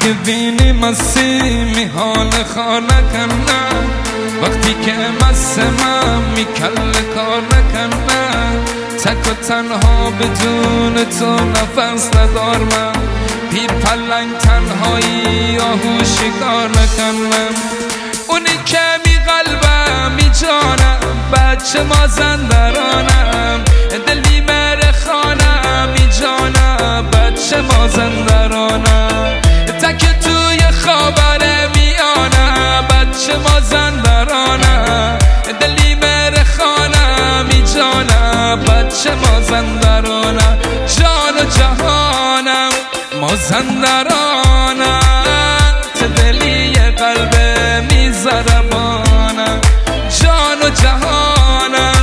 بینی مسیح میحال خانه کنم وقتی که مسمم میکل کار نکنم تک و تنها بدون تو نفس ندارم پیر پلنگ تنهایی آهوشی کار نکنم اونی که می قلبم می جانم بچه مازندرانم دل می مره خانم می جانم بچه مازندرانم تک توی خاور میانم بچه مازندرانم دل می مره خانم می جانم بچه مازندرانم جان و جهانم مازندرانم دلی قلب میزربانم جان و جهانم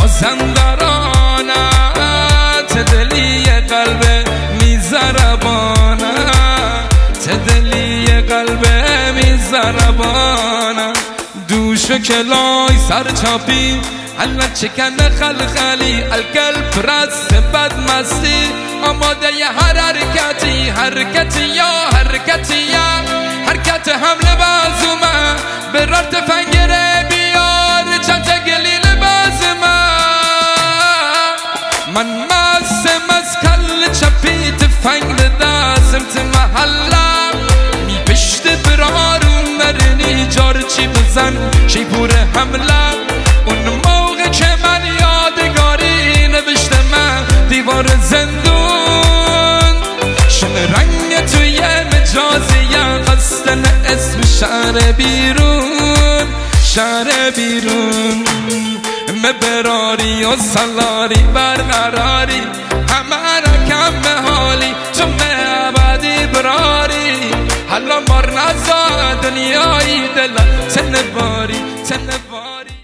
مازندرانم دلی قلب میزربانم دلی قلب میزربانم دوش و کلای سرچاپی حالا چکن خلخلی القلب رست بدمستی آماده ی هر حرکتی حرکتی یا حرکتی یا حرکت حمله بازومه برار تفنگره بیار چند گلیل بازمه من مست کل چپی تفنگ دستم محلم می پشت برارون مرنی جار چی بزن شی پور حمله اون موقع که من یادگاری نوشته من دیوار زندون شن رنگ توی مجازی قصدن اسم شهر بیرون مبراری و سلاری برقراری همه رکم حالی تو معبدی براری حالا مار نزا دنیایی دل تنباری